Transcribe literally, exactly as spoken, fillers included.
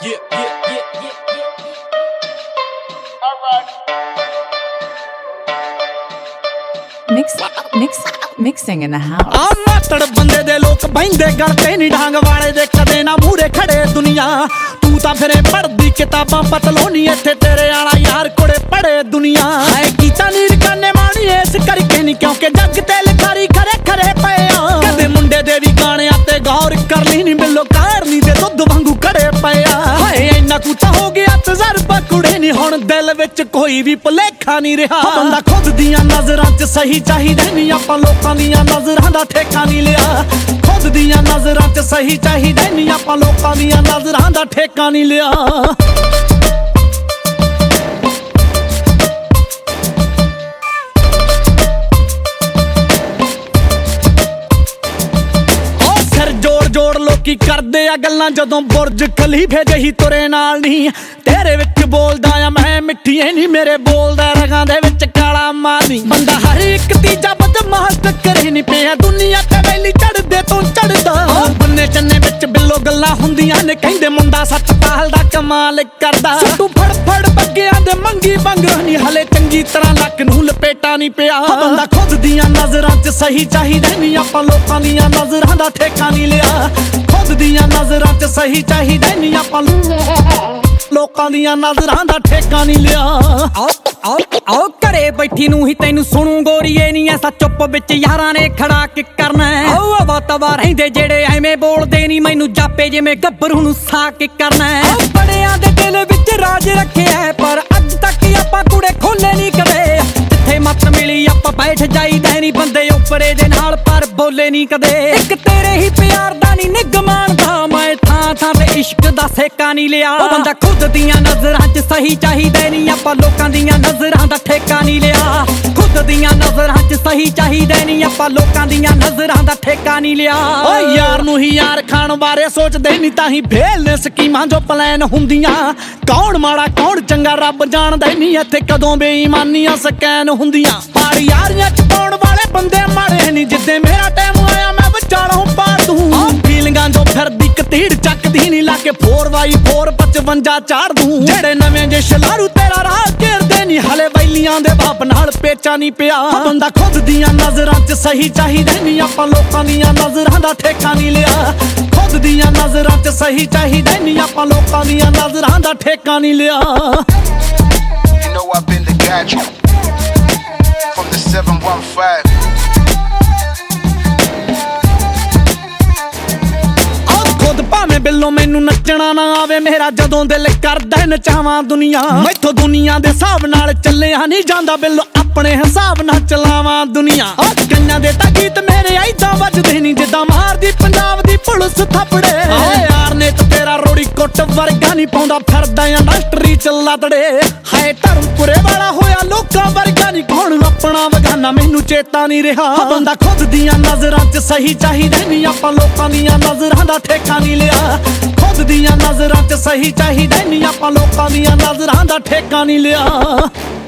Yeah, yeah, yeah, yeah, yeah, yeah. Alright. Mix, mix, mixing in the house. ਆ ਮਾਤੜ ਬੰਦੇ ਦੇ ਲੋਕ ਬੈਂਦੇ ਗਲ ਤੇ ਨਹੀਂ ਡਾਂਗ ਵਾਲੇ ਦੇ ਕਦੇ ਨਾ ਮੂਰੇ ਖੜੇ ਦੁਨੀਆ ਤੂੰ ਤਾਂ ਫਿਰੇ ਪੜਦੀ ਕਿਤਾਬਾਂ ਪਤਲੋਨੀ ਇੱਥੇ ਤੇਰੇ ਆਲਾ ਯਾਰ ਕੋੜੇ ਪੜੇ ਦੁਨੀਆ ਹੈ ਕੀਤਾ ਨੀ ਰਕਾਨੇ ਮਾਣੀ ਇਸ ਕਰਕੇ ਨਹੀਂ ਕਿਉਂਕਿ ਜੱਗ ਤੇ ਲਿਖਾਰੀ ਖਰੇ ਖਰੇ ਪਏ ਆ ਕਦੇ ਮੁੰਡੇ ਦੇ ਵੀ ਗਾਣਿਆਂ ਤੇ ਗੌਰ ਕਰ ਲਈ ਨਹੀਂ ਬਿੱਲੋ ਕਾਰਨੀ ਦੇ ਦੁੱਧ ਵਾਂਗੂ ਖੜੇ ਪਏ ਆ ਹਾਏ ਇੰਨਾ ਕੁ ਤਾਂ ਹੋ ਗਿਆ ਤਜਰਬਾ ਕੁੜੇ ਨਹੀਂ ਹੁਣ ਦਿਲ ਵਿੱਚ ਕੋਈ ਵੀ ਭੁਲੇਖਾ ਨਹੀਂ ਰਿਹਾ ਬੰਦਾ ਖੁਦ ਦੀਆਂ ਨਜ਼ਰਾਂ 'ਚ ਸਹੀ ਚਾਹੀਦਾ ਨਹੀਂ ਆਪਾਂ ਲੋਕਾਂ ਦੀਆਂ ਨਜ਼ਰਾਂ ਦਾ ਠੇਕਾ ਨਹੀਂ ਲਿਆ ਖੁਦ ਦੀਆਂ ਨਜ਼ਰਾਂ 'ਚ ਸਹੀ ਚਾਹੀਦਾ ਨਹੀਂ ਆਪਾਂ ਲੋਕਾਂ ਦੀਆਂ ਨਜ਼ਰਾਂ ਦਾ ਠੇਕਾ ਨਹੀਂ ਲਿਆ ਜੋੜ ਲੋਕੀ ਕਰਦੇ ਆ ਗੱਲਾਂ ਜਦੋਂ ਬੁਰਜ ਖਲੀਫੇ ਜਹੀ ਤੁਰੇ ਨਾਲ ਨਹੀਂ ਤੇਰੇ ਵਿੱਚ ਬੋਲਦਾ ਆ ਮੈਂ ਮਿੱਠੀਏ ਨਹੀਂ ਮੇਰੇ ਬੋਲਦਾ ਰਗਾਂ ਦੇ ਵਿੱਚ ਕਾਲਾ ਮਾਨੀ ਬੰਦਾ ਹਰ ਇੱਕ ਤੀਜਾ ਬਦਮਾਸ਼ ਟੱਕਰੇ ਨਹੀਂ ਪਿਆ ਦੁਨੀਆ ਤੇ ਵੈਲੀ ਚੜਦੇ ਤੋਂ ਚੜਦਾ ਬੰਨੇ ਚੰਨੇ ਵਿੱਚ ਬਿੱਲੋ ਗੱਲਾਂ ਹੁੰਦੀਆਂ ਨੇ ਕਹਿੰਦੇ ਮੁੰਡਾ ਸੱਤ ਪਾਲ ਦਾ ਕਮਾਲ ਕਰਦਾ ਤੂੰ ਫੜ ਫੜ ਬੱਗਿਆਂ ਦੇ ਮੰਗੀ ਬੰਗਰੋ ਨਹੀਂ ਹਲੇ ਚੰਗੀ ਤਰ੍ਹਾਂ ਲੱਕ ਨੂੰ ਲਪੇਟਾ ਨਹੀਂ ਪਿਆ ਬੰਦਾ ਖੁਦ ਦੀਆਂ ਨਜ਼ਰਾਂ 'ਚ ਸਹੀ ਚਾਹੀਦਾ ਨਹੀਂ ਆਪਾਂ ਲੋਕਾਂ ਦੀਆਂ ਨਜ਼ਰਾਂ ਦਾ ਠੇਕਾ ਨਹੀਂ ਲਿਆ ਖੁਦ ਦੀਆਂ ਨਜ਼ਰਾਂ 'ਚ ਸਹੀ ਚਾਹੀਦਾ ਨਹੀਂ ਆਪਾਂ ਲੋਕਾਂ ਦੀਆਂ ਨਜ਼ਰਾਂ ਦਾ ਠੇਕਾ ਨਹੀਂ ਲਿਆ ਆਓ ਆਓ ਆਓ ਘਰੇ ਬੈਠੀ ਨੂੰ ਹੀ ਤੈਨੂੰ ਸੁਣੂ ਗੋਰੀਏ ਨਹੀਂ ਐਸਾ ਚੁੱਪ ਵਿੱਚ ਯਾਰਾਂ ਨੇ ਖੜਾ ਕਿ ਕਰਨਾ ਆਓ ਆਵਾ ਤਵਾ ਰਹਿੰਦੇ ਜਿਹੜੇ ਐਵੇਂ ਬੋਲਦੇ ਨਹੀਂ ਮੈਨੂੰ ਜਾਪੇ ਜਿਵੇਂ ਗੱਭਰੂ ਨੂੰ ਸਾ ਕੇ ਕਰਨਾ ਬੜਿਆਂ ਦੇ ਦਿਲ ਵਿੱਚ ਰਾਜ ਰੱਖਿਆ ਪਰ ਅੱਜ ਤੱਕ ਆਪਾਂ ਕੁੜੇ ਖੋਲੇ ਨਹੀਂ ਕਦੇ ਜਿੱਥੇ ਮੱਤ ਮਿਲੀ ਆਪਾਂ ਬੈਠ ਜਾਈਦਾ ਨਹੀਂ ਬੰਦੇ ਉੱਪਰੇ ਦੇ ਨਾਲ ਪਰ ਬੋਲੇ ਨਹੀਂ ਕਦੇ ਇੱਕ ਤੇਰੇ ਹੀ ਪਿਆਰ ਦਾ ਨਹੀਂ ਨਿਗਮਾਨ ਦਾ ਮੈਂ ਥਾਂ ਥਾਂ ਤੇ ਇਸ਼ਕ ਦਾ ਸੇਕਾ ਨਹੀਂ ਲਿਆ ਉਹ ਬੰਦਾ ਖੁਦ ਦੀਆਂ ਨਜ਼ਰਾਂ 'ਚ ਸਹੀ ਚਾਹੀਦਾ ਨਹੀਂ ਆਪਾਂ ਲੋਕਾਂ ਦੀਆਂ ਨਜ਼ਰਾਂ ਦਾ ਠੇਕਾ ਨਹੀਂ ਲਿਆ ਖੁਦ ਦੀਆਂ ਨਜ਼ਰਾਂ 'ਚ ਸਹੀ ਚਾਹੀਦਾ ਨਹੀਂ ਆਪਾਂ ਲੋਕਾਂ ਦੀਆਂ ਨਜ਼ਰਾਂ ਦਾ ਠੇਕਾ ਨਹੀਂ ਲਿਆ ਓ ਯਾਰ ਨੂੰ ਹੀ ਯਾਰ ਖਾਣ ਬਾਰੇ ਸੋਚਦੇ ਨਹੀਂ ਤਾਂ ਹੀ ਫੇਲ ਨੇ ਸਕੀਮਾਂ ਜੋ ਪਲਾਨ ਹੁੰਦੀਆਂ ਕੌਣ ਮਾੜਾ ਕੌਣ ਚੰਗਾ ਰੱਬ ਜਾਣਦਾ ਨਹੀਂ ਇੱਥੇ ਕਦੋਂ ਬੇਈਮਾਨੀਆਂ ਸਕੈਨ ਹੁੰਦੀਆਂ ਪਾੜ ਯਾਰੀਆਂ 'ਚ ਪਾਉਣ ਵਾਲੇ ਬੰਦੇ ਮਾੜੇ ਨਹੀਂ ਜਿੱਦੇ ਮੇਰਾ ਟਾਈਮ ਆਇਆ ਮੈਂ ਵਿਚਾਲੋਂ ਪਾੜ ਦੂੰ ਫੀਲਿੰਗਾਂ ਜੋ ਫਿਰਦੀ ਕਤੀੜ ਚੱਕਦੀ ਨਹੀਂ ਲਾ ਕੇ ਫੋਰ ਬਾਈ ਫੋਰ ਪਚਵੰਜਾ ਚਾੜ ਦੂੰ ਜਿਹੜੇ ਨਵੇਂ ਜੇ ਸ਼ਲਾਰੂ ਤੇਰਾ ਰਾਹ ਘੇਰਦੇ ਨਹੀਂ ਹਲੇ ਵੈਲੀਆਂ ਦੇ ਬਾਪ ਨਾਲ ਪੇਚਾ ਨਹੀਂ ਪਿਆ ਬੰਦਾ ਖੁਦ ਦੀਆਂ ਨਜ਼ਰਾਂ 'ਚ ਸਹੀ ਚਾਹੀਦਾ ਨਹੀਂ ਆਪਾਂ ਲੋਕਾਂ ਦੀਆਂ ਨਜ਼ਰਾਂ ਦਾ ਠੇਕਾ ਨਹੀਂ ਲਿਆ ਖੁਦ ਦੀਆਂ ਨਜ਼ਰਾਂ 'ਚ ਸਹੀ ਚਾਹੀਦਾ ਨਹੀਂ ਆਪਾਂ ਲੋਕਾਂ ਦੀਆਂ ਨਜ਼ਰਾਂ ਦਾ ਠੇਕਾ ਨਹੀਂ ਲਿਆ You know I've been the guy from the seven one five. ਭਾਵੇਂ ਬਿੱਲੋ ਮੈਨੂੰ ਨੱਚਣਾ ਨਾ ਆਵੇ ਮੇਰਾ ਜਦੋਂ ਦਿਲ ਕਰਦਾ ਨਚਾਵਾਂ ਦੁਨੀਆ ਮੈਥੋਂ ਦੁਨੀਆ ਦੇ ਹਿਸਾਬ ਨਾਲ ਚੱਲਿਆ ਨਹੀਂ ਜਾਂਦਾ ਬਿੱਲੋ ਆਪਣੇ ਹਿਸਾਬ ਨਾਲ ਚਲਾਵਾਂ ਦੁਨੀਆ ਉਹ ਕੰਨਾਂ ਦੇ ਤਾਂ ਗੀਤ ਮੇਰੇ ਐਦਾਂ ਵੱਜਦੇ ਨਹੀਂ ਜਿੱਦਾਂ ਮਾਰਦੀ ਪੰਜਾਬ ਦੀ ਪੁਲਿਸ ਥੱਪੜੇ ਓਏ ਯਾਰ ਨੇ ਤਾਂ ਤੇਰਾ ਰੋੜੀ ਕੁੱਟ ਵਰਗਾ ਨਹੀਂ ਪਾਉਂਦਾ ਫਿਰਦਾ ਇੰਡਸਟਰੀ ਚ ਲਤੜੇ ਹਾਏ ਧਰਮਪੁਰੇ ਵਾਲਾ ਹੋਇਆ ਲੋਕਾਂ ਵਰਗਾ ਨਹੀਂ ਕੌਣ ਆਪਣਾ ਵਗਾਨਾ ਮੈਨੂੰ ਚੇਤਾ ਨਹੀਂ ਰਿਹਾ ਬੰਦਾ ਖੁਦ ਦੀਆਂ ਨਜ਼ਰਾਂ 'ਚ ਸਹੀ ਚਾਹੀਦਾ ਨਹੀਂ ਆਪਾਂ ਲੋਕਾਂ ਦੀਆਂ ਨਜ਼ਰਾਂ ਦਾ ਠੇਕਾ ਨਹੀਂ ਲਿਆ ਖੁਦ ਦੀਆਂ ਨਜ਼ਰਾਂ 'ਚ ਸਹੀ ਚਾਹੀਦਾ ਨਹੀਂ ਆਪਾਂ ਲੋਕਾਂ ਦੀਆਂ ਨਜ਼ਰਾਂ ਦਾ ਠੇਕਾ ਨਹੀਂ ਲਿਆ